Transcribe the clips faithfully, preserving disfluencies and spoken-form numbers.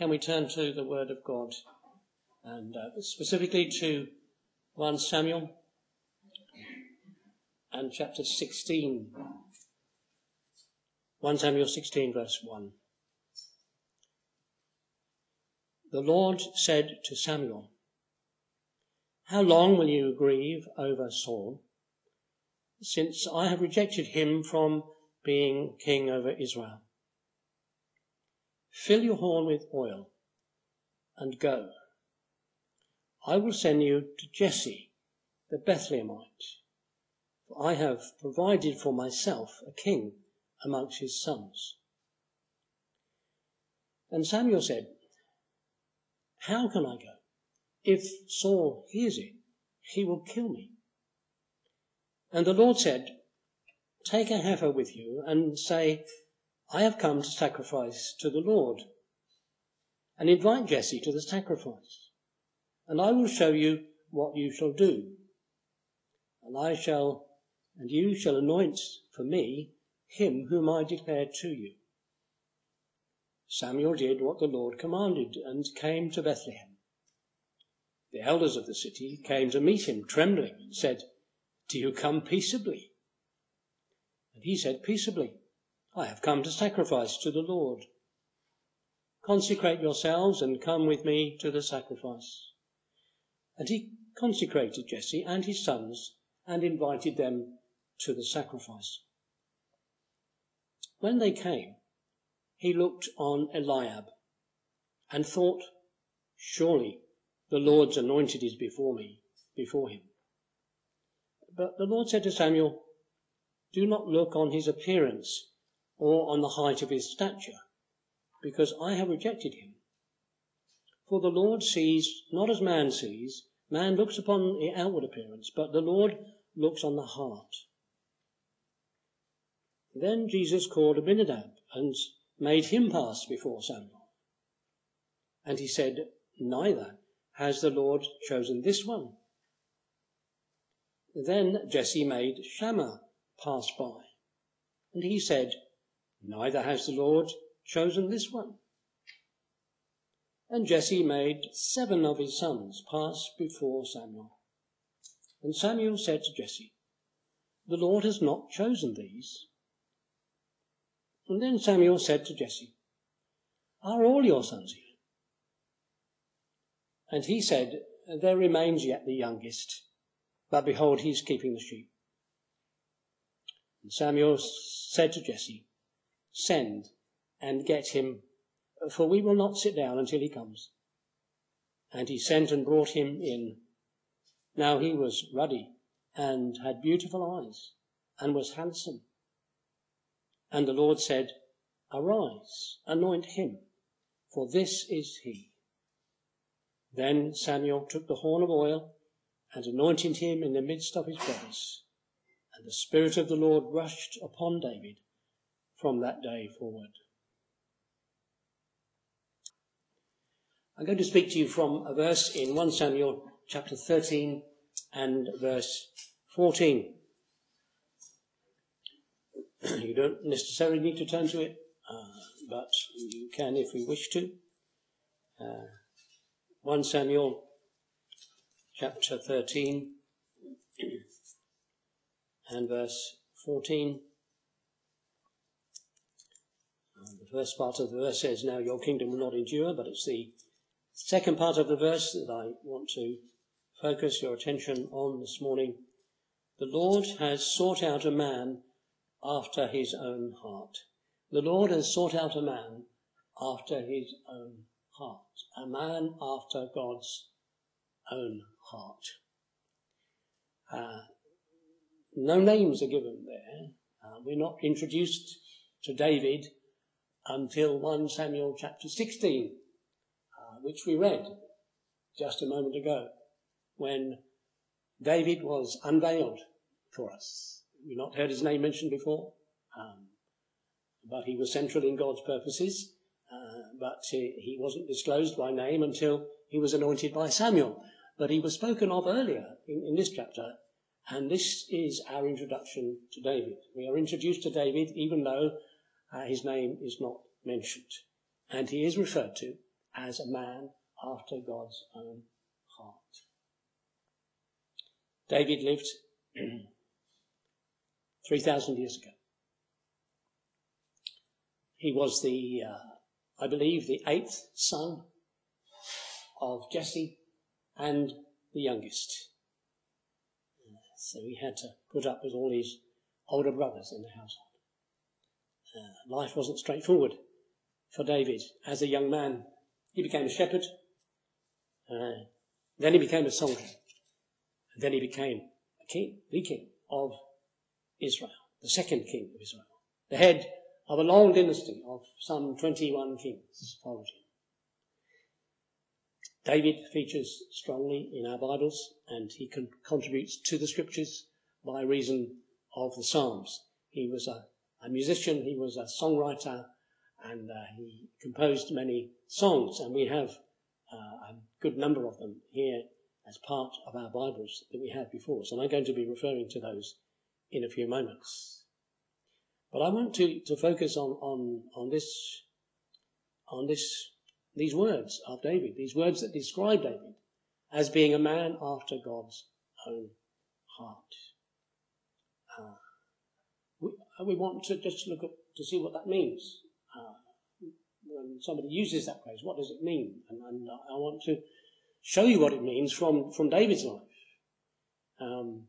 can we turn to the Word of God, and uh, specifically to First Samuel and chapter sixteen. First Samuel sixteen, verse one. The Lord said to Samuel, "How long will you grieve over Saul, since I have rejected him from being king over Israel? Fill your horn with oil and go. I will send you to Jesse the Bethlehemite, for I have provided for myself a king amongst his sons." And Samuel said, "How can I go? If Saul hears it, he will kill me." And the Lord said, "Take a heifer with you and say, 'I have come to sacrifice to the Lord,' and invite Jesse to the sacrifice, and I will show you what you shall do. And I shall, and you shall anoint for me him whom I declare to you." Samuel did what the Lord commanded and came to Bethlehem. The elders of the city came to meet him, trembling, and said, "Do you come peaceably?" And he said, "Peaceably. I have come to sacrifice to the Lord. Consecrate yourselves and come with me to the sacrifice." And he consecrated Jesse and his sons and invited them to the sacrifice. When they came, he looked on Eliab and thought, "Surely the Lord's anointed is before me, before him." But the Lord said to Samuel, "Do not look on his appearance or on the height of his stature, because I have rejected him. For the Lord sees not as man sees. Man looks upon the outward appearance, but the Lord looks on the heart." Then Jesus called Abinadab and made him pass before Samuel. And he said, "Neither has the Lord chosen this one." Then Jesse made Shammah pass by, and he said, "Neither has the Lord chosen this one." And Jesse made seven of his sons pass before Samuel. And Samuel said to Jesse, "The Lord has not chosen these." And then Samuel said to Jesse, "Are all your sons here?" And he said, "There remains yet the youngest, but behold, he is keeping the sheep." And Samuel said to Jesse, "Send and get him, for we will not sit down until he comes." And he sent and brought him in. Now he was ruddy and had beautiful eyes and was handsome. And the Lord said, "Arise, anoint him, for this is he." Then Samuel took the horn of oil and anointed him in the midst of his brothers. And the Spirit of the Lord rushed upon David from that day forward. I'm going to speak to you from a verse in First Samuel chapter thirteen and verse fourteen. You don't necessarily need to turn to it, uh, but you can if you wish to. Uh, First Samuel chapter thirteen and verse fourteen. And the first part of the verse says, "Now your kingdom will not endure," but it's the second part of the verse that I want to focus your attention on this morning. "The Lord has sought out a man after his own heart." The Lord has sought out a man after his own heart. A man after God's own heart. Uh, no names are given there. Uh, we're not introduced to David until First Samuel chapter sixteen, uh, which we read just a moment ago, when David was unveiled for us. We've not heard his name mentioned before, um, but he was central in God's purposes, uh, but he, he wasn't disclosed by name until he was anointed by Samuel. But he was spoken of earlier in, in this chapter, and this is our introduction to David. We are introduced to David even though uh, his name is not mentioned. And he is referred to as a man after God's own heart. David lived three thousand years ago. He was the, uh, I believe, the eighth son of Jesse and the youngest. So he had to put up with all his older brothers in the household. Uh, life wasn't straightforward for David. As a young man, he became a shepherd. Uh, then he became a soldier. And then he became a king, the king of Israel, the second king of Israel, the head of a long dynasty of some twenty-one kings followed him. David features strongly in our Bibles, and he con- contributes to the scriptures by reason of the Psalms. He was a, a musician, he was a songwriter, and uh, he composed many songs, and we have uh, a good number of them here as part of our Bibles that we have before us, and I'm going to be referring to those in a few moments. But I want to, to focus on, on, on this, on this, these words of David, these words that describe David as being a man after God's own heart. Uh, we, we want to just look at, to see what that means. Uh, when somebody uses that phrase, what does it mean? And, and I want to show you what it means from, from David's life. Um,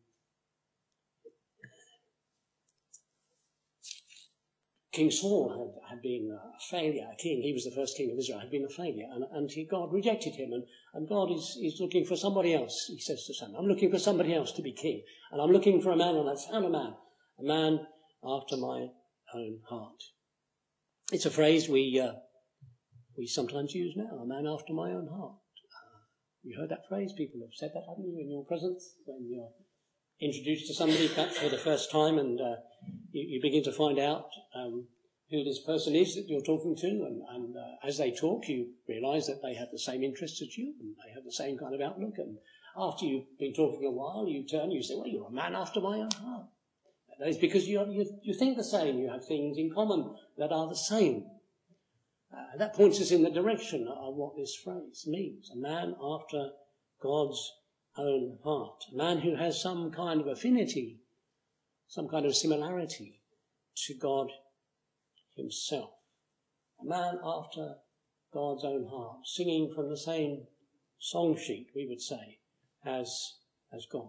King Saul had, had been a failure, a king. He was the first king of Israel, had been a failure, and, and he, God rejected him, and, and God is, is looking for somebody else. He says to Samuel, I'm looking for somebody else to be king, and I'm looking for a man, and I found a man, a man after my own heart. It's a phrase we uh, we sometimes use now, a man after my own heart. Uh, you heard that phrase? People have said that, haven't you, in your presence, when you're introduced to somebody perhaps for the first time, and uh, you, you begin to find out um, who this person is that you're talking to, and, and uh, as they talk, you realise that they have the same interests as you, and they have the same kind of outlook, and after you've been talking a while, you turn and you say, well, you're a man after my own heart. That is because you, you, you think the same, you have things in common that are the same. Uh, that points us in the direction of what this phrase means, a man after God's own heart, a man who has some kind of affinity, some kind of similarity to God himself, a man after God's own heart, singing from the same song sheet, we would say, as, as God.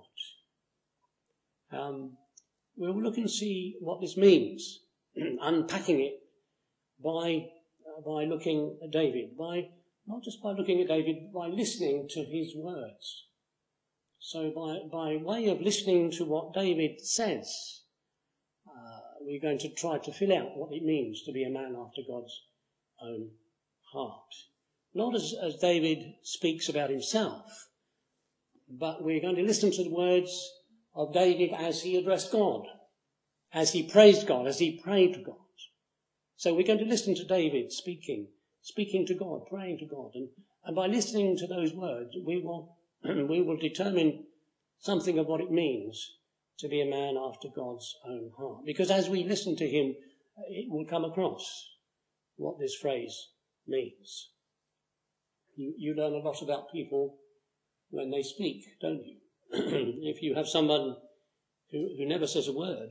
Um, we'll look and see what this means, unpacking it by, uh, by looking at David, by not just by looking at David, by listening to his words. So by, by way of listening to what David says, uh, we're going to try to fill out what it means to be a man after God's own heart. Not as, as David speaks about himself, but we're going to listen to the words of David as he addressed God, as he praised God, as he prayed to God. So we're going to listen to David speaking, speaking to God, praying to God. And, and by listening to those words, we will we will determine something of what it means to be a man after God's own heart. Because as we listen to him, it will come across what this phrase means. You, you learn a lot about people when they speak, don't you? If you have someone who, who never says a word,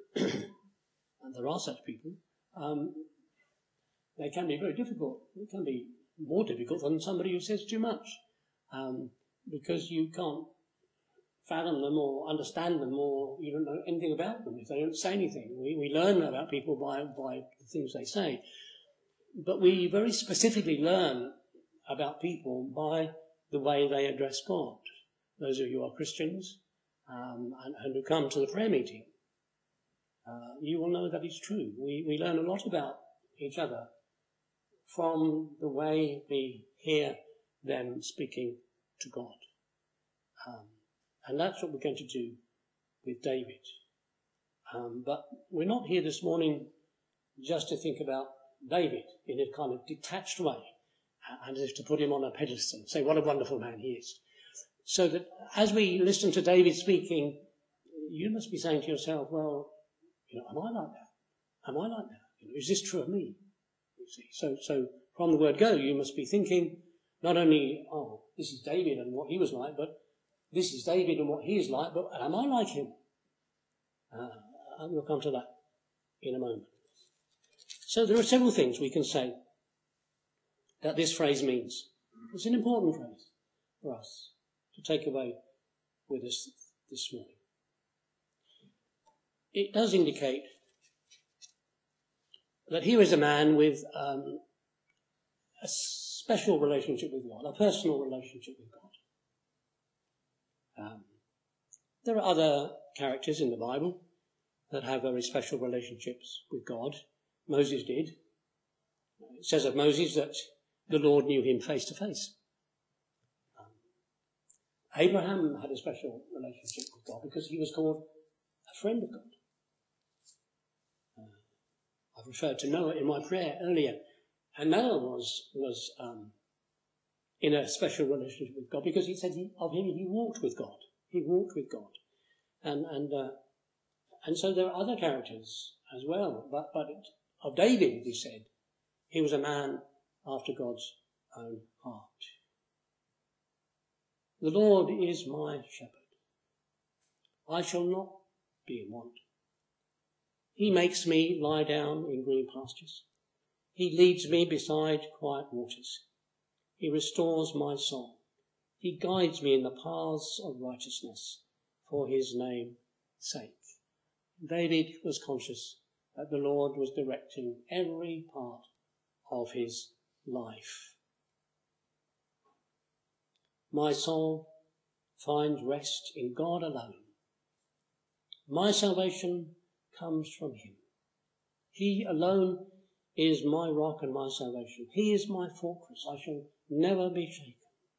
and there are such people, um, they can be very difficult. It can be more difficult than somebody who says too much. Um, because you can't fathom them or understand them, or you don't know anything about them if they don't say anything. We, we learn about people by, by the things they say. But we very specifically learn about people by the way they address God. Those of you who are Christians um, and, and who come to the prayer meeting, uh, you will know that it's true. We, we learn a lot about each other from the way we hear them speaking to God. Um, and that's what we're going to do with David. Um, but we're not here this morning just to think about David in a kind of detached way, and as if to put him on a pedestal and say what a wonderful man he is. So that as we listen to David speaking, you must be saying to yourself, well, you know, am I like that? Am I like that? You know, is this true of me? You see, so, so from the word go, you must be thinking not only, oh, this is David and what he was like, but this is David and what he is like, but am I like him? Uh, and we'll come to that in a moment. So there are several things we can say that this phrase means. It's an important phrase for us to take away with us this morning. It does indicate that here is a man with um, a special relationship with God, a personal relationship with God. Um, there are other characters in the Bible that have very special relationships with God. Moses did. It says of Moses that the Lord knew him face to face. Um, Abraham had a special relationship with God because he was called a friend of God. Uh, I've referred to Noah in my prayer earlier, and Noah was was um, in a special relationship with God because he said he, of him he walked with God. He walked with God, and and uh, and so there are other characters as well. But but it, of David, he said, he was a man after God's own heart. The Lord is my shepherd. I shall not be in want. He makes me lie down in green pastures. He leads me beside quiet waters. He restores my soul. He guides me in the paths of righteousness for his name's sake. David was conscious that the Lord was directing every part of his life. My soul finds rest in God alone. My salvation comes from him. He alone is my rock and my salvation. He is my fortress. I shall never be shaken.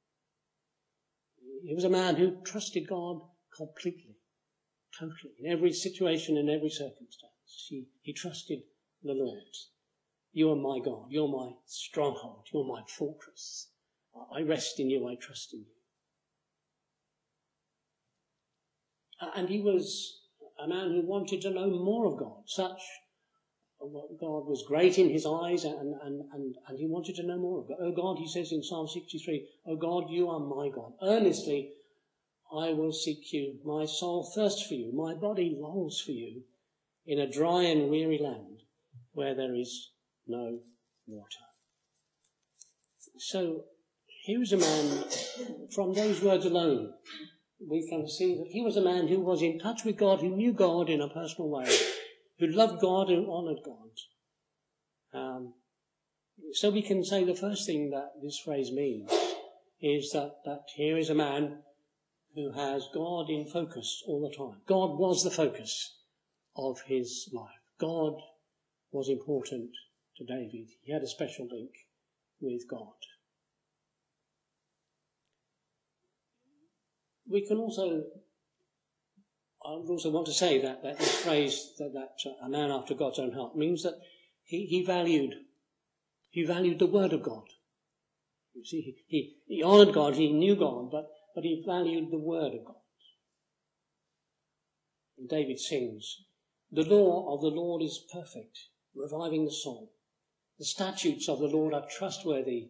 He was a man who trusted God completely, totally, in every situation, in every circumstance. He, he trusted the Lord. You are my God. You're my stronghold. You're my fortress. I rest in you. I trust in you. And he was a man who wanted to know more of God. Such God was great in his eyes, and, and, and, and he wanted to know more of God. Oh God, he says in Psalm sixty-three, oh God, you are my God. Earnestly I will seek you. My soul thirsts for you. My body longs for you in a dry and weary land where there is no water. So here is a man, from those words alone, we can see that he was a man who was in touch with God, who knew God in a personal way, who loved God and honoured God. Um, so we can say the first thing that this phrase means is that, that here is a man who has God in focus all the time. God was the focus of his life. God was important to David. He had a special link with God. We can also, I would also want to say that, that this phrase, that, that uh, a man after God's own heart, means that he, he valued, he valued the word of God. You see, he, he, he honoured God, he knew God, but, but he valued the word of God. And David sings, the law of the Lord is perfect, reviving the soul. The statutes of the Lord are trustworthy,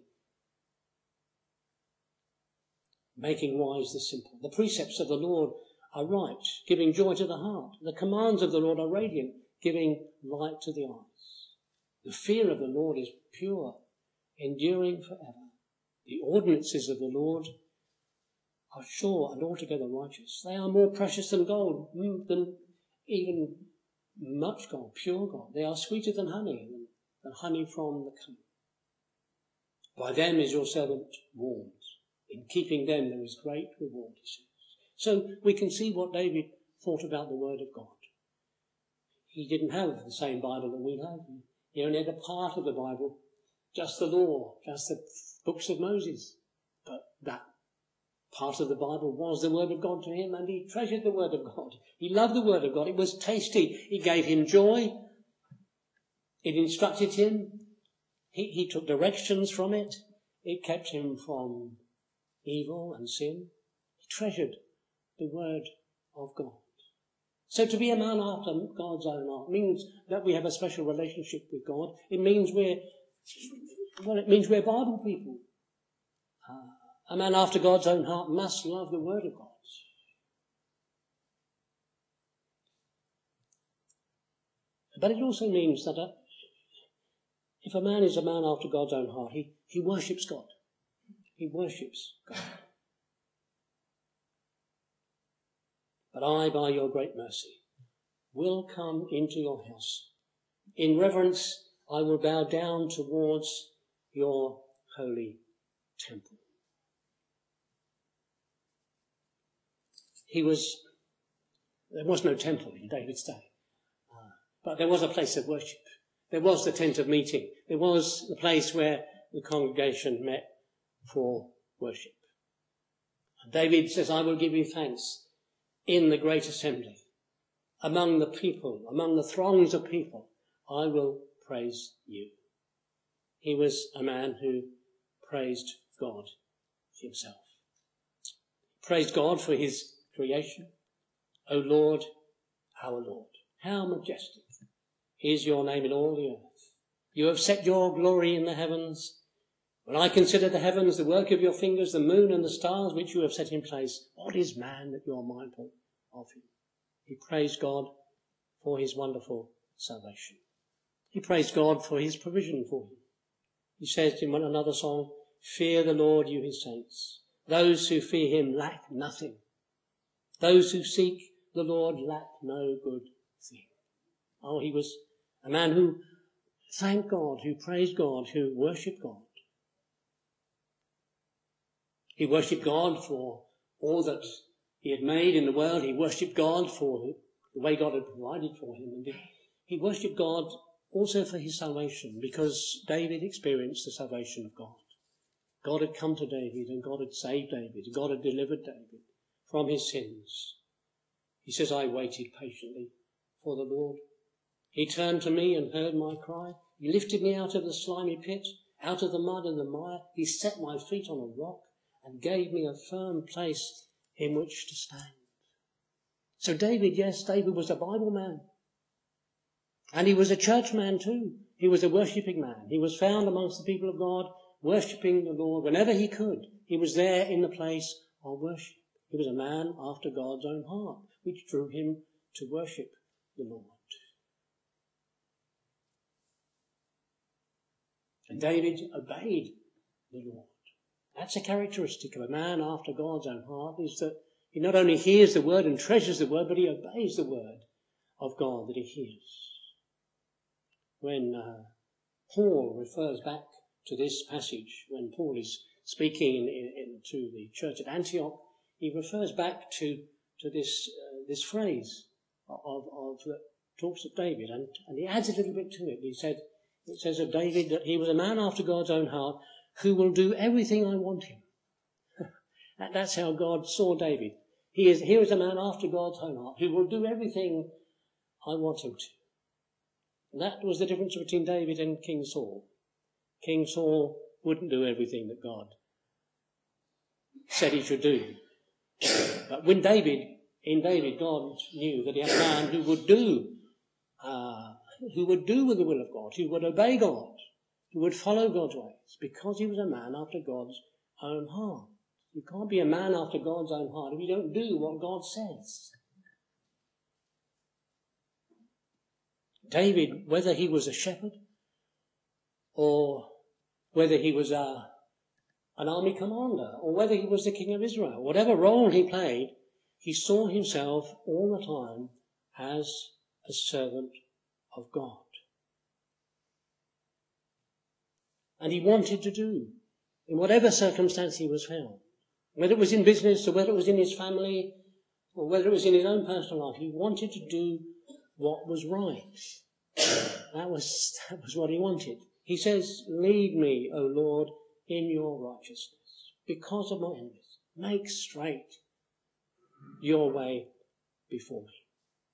making wise the simple. The precepts of the Lord are right, giving joy to the heart. The commands of the Lord are radiant, giving light to the eyes. The fear of the Lord is pure, enduring forever. The ordinances of the Lord are sure and altogether righteous. They are more precious than gold, than even much gold, pure gold. They are sweeter than honey, than honey from the comb. By them is your servant warned. In keeping them there is great reward, he says. So we can see what David thought about the word of God. He didn't have the same Bible that we have. He only had a part of the Bible, just the law, just the books of Moses. But that part of the Bible was the word of God to him, and he treasured the word of God. He loved the word of God. It was tasty. It gave him joy. It instructed him. He, he took directions from it. It kept him from evil and sin. He treasured the word of God. So to be a man after God's own heart means that we have a special relationship with God. It means we're Well, it means we're Bible people. Uh, a man after God's own heart must love the Word of God. But it also means that uh, if a man is a man after God's own heart, he, he worships God. He worships God. But I, by your great mercy, will come into your house. In reverence, I will bow down towards your holy temple. He was, there was no temple in David's day, uh, but there was a place of worship. There was the tent of meeting. There was the place where the congregation met for worship. And David says, I will give you thanks in the great assembly. Among the people, among the throngs of people, I will praise you. He was a man who praised God himself. He praised God for his creation. O Lord, our Lord, how majestic is your name in all the earth. You have set your glory in the heavens. When I consider the heavens, the work of your fingers, the moon and the stars which you have set in place, what is man that you are mindful of him? He praised God for his wonderful salvation. He praised God for his provision for him. He says in another song, fear the Lord, you his saints. Those who fear him lack nothing. Those who seek the Lord lack no good thing. Oh, he was a man who thanked God, who praised God, who worshipped God. He worshipped God for all that he had made in the world. He worshipped God for the way God had provided for him. And he worshipped God also for his salvation, because David experienced the salvation of God. God had come to David, and God had saved David. God had delivered David from his sins. He says, I waited patiently for the Lord. He turned to me and heard my cry. He lifted me out of the slimy pit, out of the mud and the mire. He set my feet on a rock and gave me a firm place in which to stand. So David, yes, David was a Bible man. And he was a church man too. He was a worshipping man. He was found amongst the people of God, worshipping the Lord whenever he could. He was there in the place of worship. He was a man after God's own heart, which drew him to worship the Lord. And David obeyed the Lord. That's a characteristic of a man after God's own heart, is that he not only hears the word and treasures the word, but he obeys the word of God that he hears. When uh, Paul refers back to this passage, when Paul is speaking in, in, in, to the church at Antioch, he refers back to, to this uh, this phrase of, of that talks of David, and, and he adds a little bit to it. He said, it says of David that he was a man after God's own heart who will do everything I want him. that, that's how God saw David. He is here is a man after God's own heart who will do everything I want him to. And that was the difference between David and King Saul. King Saul wouldn't do everything that God said he should do. But when David, in David, God knew that he had a man who would do, uh, who would do with the will of God, who would obey God, who would follow God's ways, because he was a man after God's own heart. You can't be a man after God's own heart if you don't do what God says. David, whether he was a shepherd or whether he was a, an army commander or whether he was the king of Israel, whatever role he played, he saw himself all the time as a servant of God. And he wanted to do, in whatever circumstance he was found, whether it was in business or whether it was in his family or whether it was in his own personal life, he wanted to do what was right. That was, that was what he wanted. He says, lead me, O Lord, in your righteousness, because of my enemies. Make straight your way before me.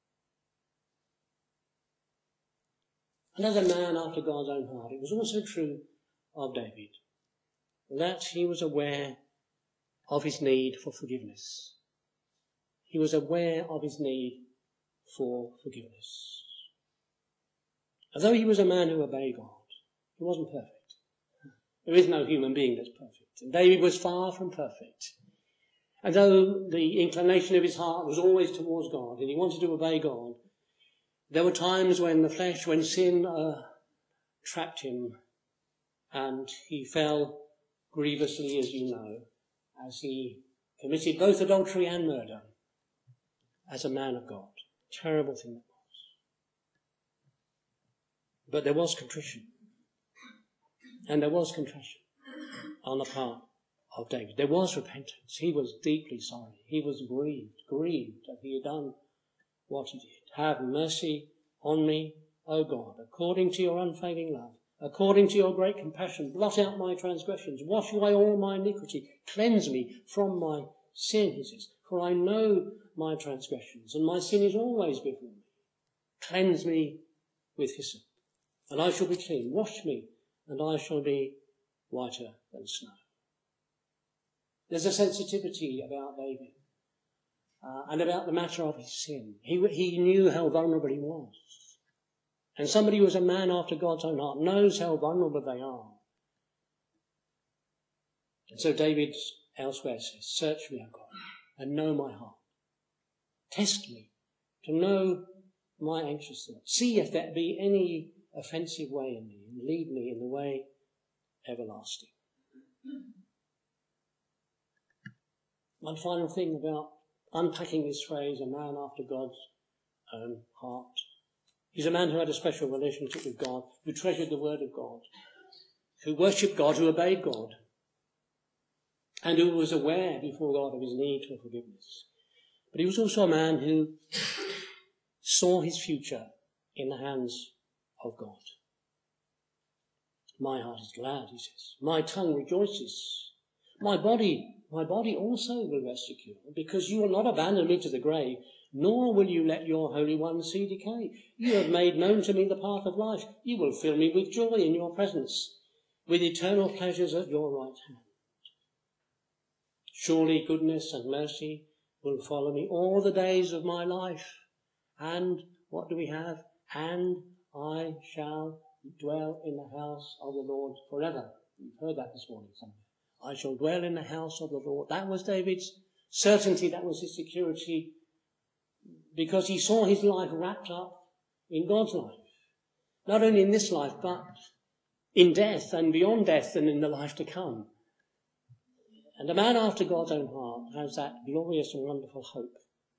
And as a man after God's own heart, it was also true of David that he was aware of his need for forgiveness. He was aware of his need for forgiveness. Although he was a man who obeyed God, he wasn't perfect. There is no human being that's perfect. And David was far from perfect. And though the inclination of his heart was always towards God and he wanted to obey God, there were times when the flesh, when sin uh, trapped him, and he fell grievously, as you know, as he committed both adultery and murder as a man of God. Terrible thing that was. But there was contrition. And there was confession on the part of David. There was repentance. He was deeply sorry. He was grieved, grieved that he had done what he did. Have mercy on me, O God, according to your unfailing love, according to your great compassion. Blot out my transgressions. Wash away all my iniquity. Cleanse me from my sin, he says. For I know my transgressions, and my sin is always before me. Cleanse me with hyssop, and I shall be clean. Wash me, and I shall be whiter than snow. There's a sensitivity about David uh, and about the matter of his sin. He, he knew how vulnerable he was. And somebody who is a man after God's own heart knows how vulnerable they are. And so David elsewhere says, search me, O God, and know my heart. Test me to know my anxious thoughts. See if there be any offensive way in me, and lead me in the way everlasting. One final thing about unpacking this phrase, a man after God's own heart. He's a man who had a special relationship with God, who treasured the word of God, who worshipped God, who obeyed God, and who was aware before God of his need for forgiveness. But he was also a man who saw his future in the hands of God. My heart is glad, he says. My tongue rejoices. My body, my body also will rest secure, because you will not abandon me to the grave, nor will you let your Holy One see decay. You have made known to me the path of life. You will fill me with joy in your presence, with eternal pleasures at your right hand. Surely goodness and mercy will follow me all the days of my life. And what do we have? And I shall dwell in the house of the Lord forever. You've heard that this morning somewhere. I shall dwell in the house of the Lord. That was David's certainty. That was his security, because he saw his life wrapped up in God's life. Not only in this life, but in death and beyond death and in the life to come. And a man after God's own heart has that glorious and wonderful hope.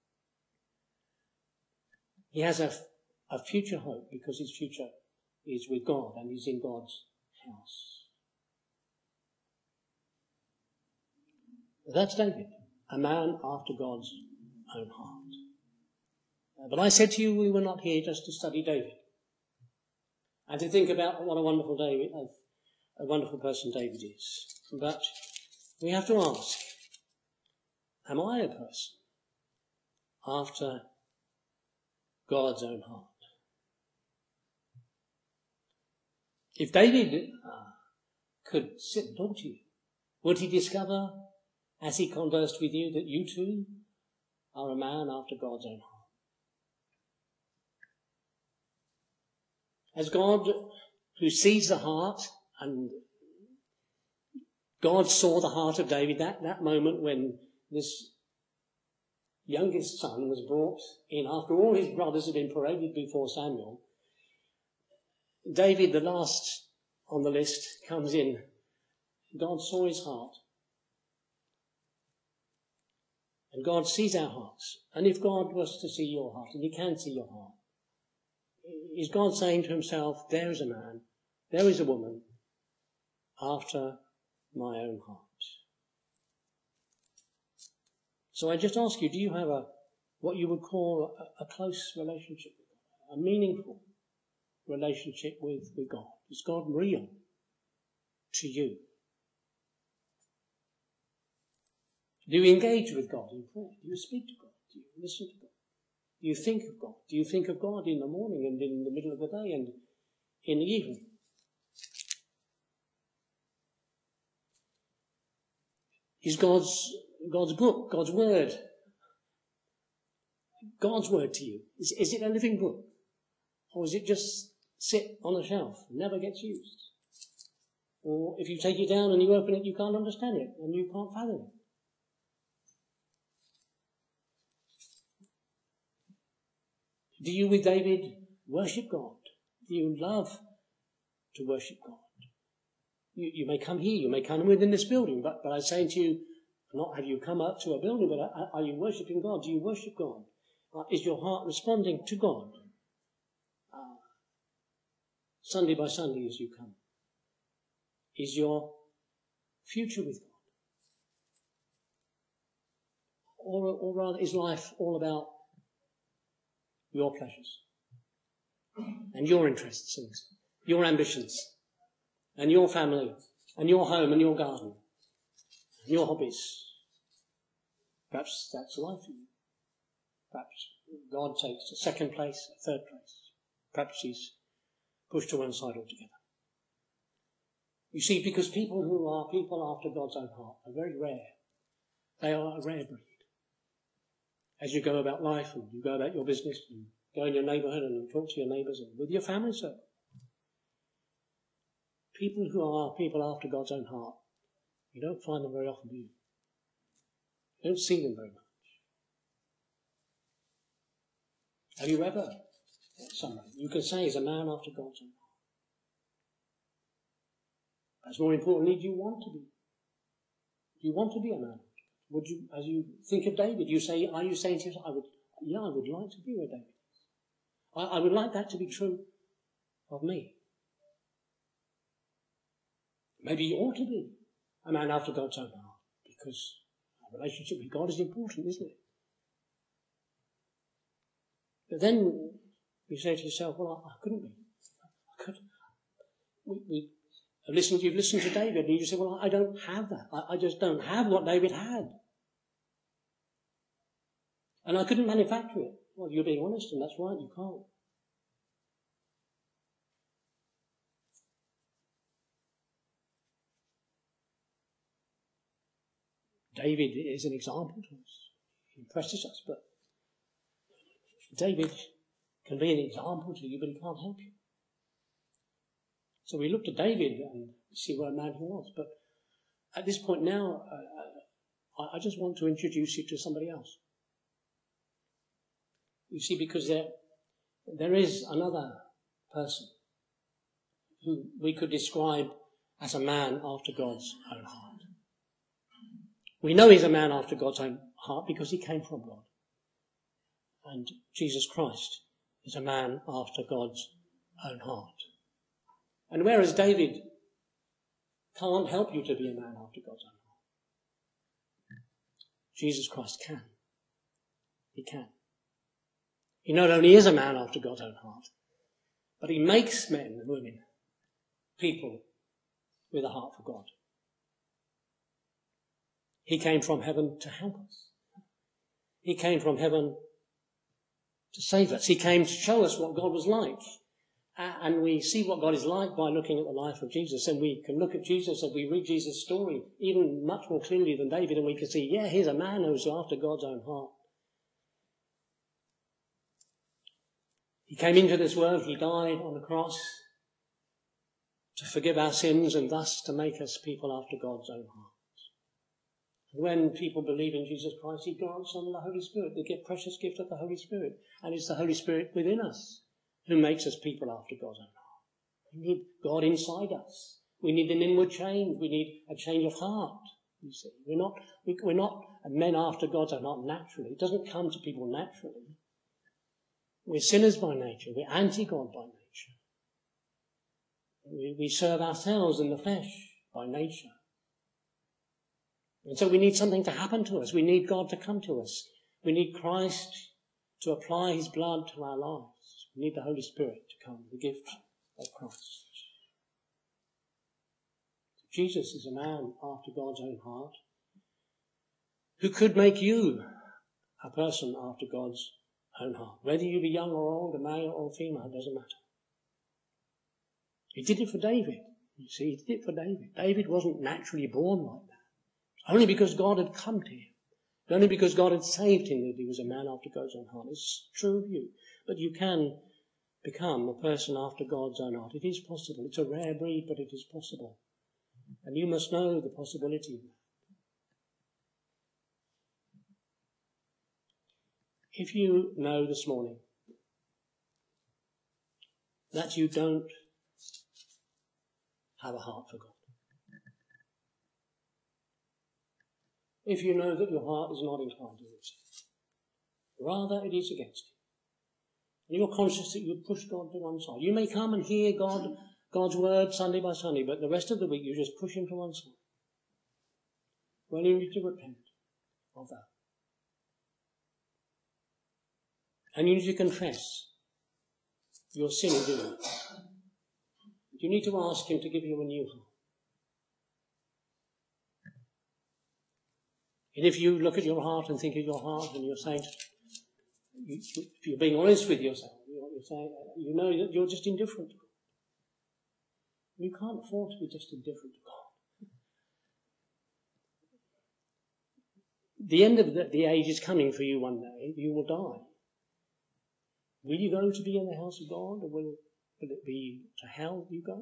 He has a, a future hope because his future is with God and he's in God's house. That's David, a man after God's own heart. Uh, but I said to you, we were not here just to study David and to think about what a wonderful David, a wonderful person David is. But we have to ask, am I a person after God's own heart? If David uh, could sit and talk to you, would he discover, as he conversed with you, that you too are a man after God's own heart? As God, who sees the heart, and God saw the heart of David, that, that moment when this youngest son was brought in after all his brothers had been paraded before Samuel, David, the last on the list, comes in. God saw his heart. And God sees our hearts. And if God was to see your heart, and he can see your heart, is God saying to himself, there is a man, there is a woman after my own heart? So I just ask you, do you have a what you would call a, a close relationship with God, a meaningful relationship with, with God? Is God real to you? Do you engage with God in prayer? Do you speak to God? Do you listen to God? Do you think of God? Do you think of God in the morning and in the middle of the day and in the evening? Is God's God's book, God's word, God's word to you? Is, is it a living book? Or is it just sit on a shelf and never gets used? Or if you take it down and you open it, you can't understand it and you can't fathom it. Do you, with David, worship God? Do you love to worship God? You, you may come here, you may come within this building, but, but I'm saying to you, not have you come up to a building, but are, are you worshipping God? Do you worship God? Uh, is your heart responding to God? Uh, Sunday by Sunday as you come. Is your future with God? Or, or rather, is life all about your pleasures and your interests and your ambitions and your family and your home and your garden and your hobbies? Perhaps that's life for you. Perhaps God takes a second place, a third place. Perhaps he's pushed to one side altogether. You see, because people who are people after God's own heart are very rare. They are a rare breed. As you go about life and you go about your business and go in your neighbourhood and talk to your neighbours and with your family circle, people who are people after God's own heart, you don't find them very often, do you? You don't see them very much. Have you ever met somebody you can say is a man after God's own heart? That's more importantly, do you want to be? Do you want to be a man? Would you, as you think of David, you say, are you saying to yourself, I would, yeah, I would like to be where David is. I, I would like that to be true of me. Maybe you ought to be a man after God's own heart, because a relationship with God is important, isn't it? But then you say to yourself, well, I, I couldn't be. I could. We, we have listened, you've listened to David, and you say, well, I don't have that. I, I just don't have what David had. And I couldn't manufacture it. Well, you're being honest, and that's right, you can't. David is an example to us. He impresses us, but David can be an example to you, but he can't help you. So we look to David and see what a man he was. But at this point now, uh, I just want to introduce you to somebody else. You see, because there, there is another person who we could describe as a man after God's own heart. We know he's a man after God's own heart because he came from God. And Jesus Christ is a man after God's own heart. And whereas David can't help you to be a man after God's own heart, Jesus Christ can. He can. He not only is a man after God's own heart, but he makes men and women people with a heart for God. He came from heaven to help us. He came from heaven to save us. He came to show us what God was like. And we see what God is like by looking at the life of Jesus. And we can look at Jesus and we read Jesus' story even much more clearly than David, and we can see, yeah, here's a man who's after God's own heart. He came into this world, he died on the cross to forgive our sins and thus to make us people after God's own heart. And when people believe in Jesus Christ, he grants them the Holy Spirit, the gift, precious gift of the Holy Spirit. And it's the Holy Spirit within us who makes us people after God's own heart. We need God inside us. We need an inward change. We need a change of heart. You see, we're not we, we're not men after God's own heart naturally. It doesn't come to people naturally. We're sinners by nature. We're anti-God by nature. We, we serve ourselves in the flesh by nature. And so we need something to happen to us. We need God to come to us. We need Christ to apply his blood to our lives. We need the Holy Spirit to come, the gift of Christ. Jesus is a man after God's own heart who could make you a person after God's own heart. Whether you be young or old, a male or female, it doesn't matter. He did it for David. You see, he did it for David. David wasn't naturally born like that. Only because God had come to him. Only because God had saved him that he was a man after God's own heart. It's true of you. But you can become a person after God's own heart. It is possible. It's a rare breed, but it is possible. And you must know the possibility of that. If you know this morning that you don't have a heart for God, if you know that your heart is not inclined towards Him, rather it is against Him, and you're conscious that you've pushed God to one side, you may come and hear God, God's word Sunday by Sunday, but the rest of the week you just push Him to one side. Well, you need to repent of that. And you need to confess your sin in doing it. You need to ask Him to give you a new heart. And if you look at your heart and think of your heart and you're saying, you, if you're being honest with yourself, you're saying, you know that you're just indifferent to God. You can't afford to be just indifferent to God. The end of the, the age is coming for you one day. You will die. Will you go to be in the house of God, or will, will it be to hell you go?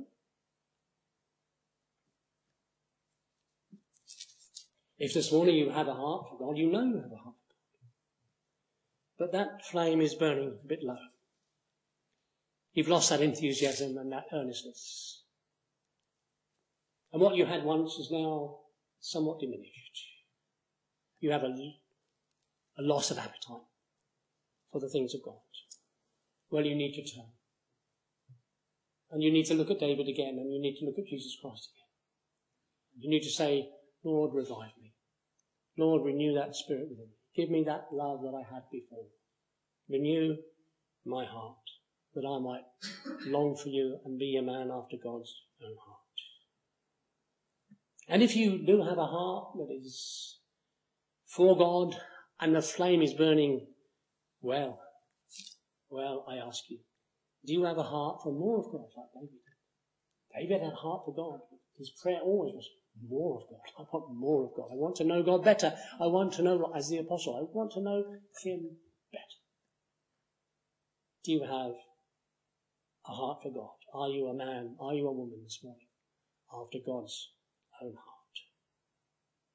If this morning you have a heart for God, you know you have a heart for God. But that flame is burning a bit low. You've lost that enthusiasm and that earnestness. And what you had once is now somewhat diminished. You have a, a loss of appetite for the things of God. Well, you need to turn. And you need to look at David again, and you need to look at Jesus Christ again. You need to say, Lord, revive me. Lord, renew that spirit within me. Give me that love that I had before. Renew my heart, that I might long for you and be a man after God's own heart. And if you do have a heart that is for God and the flame is burning, well, well, I ask you, do you have a heart for more of God like David did? David had a heart for God. His prayer always was more of God. I want more of God. I want to know God better. I want to know, as the apostle, I want to know Him better. Do you have a heart for God? Are you a man? Are you a woman this morning after God's own heart?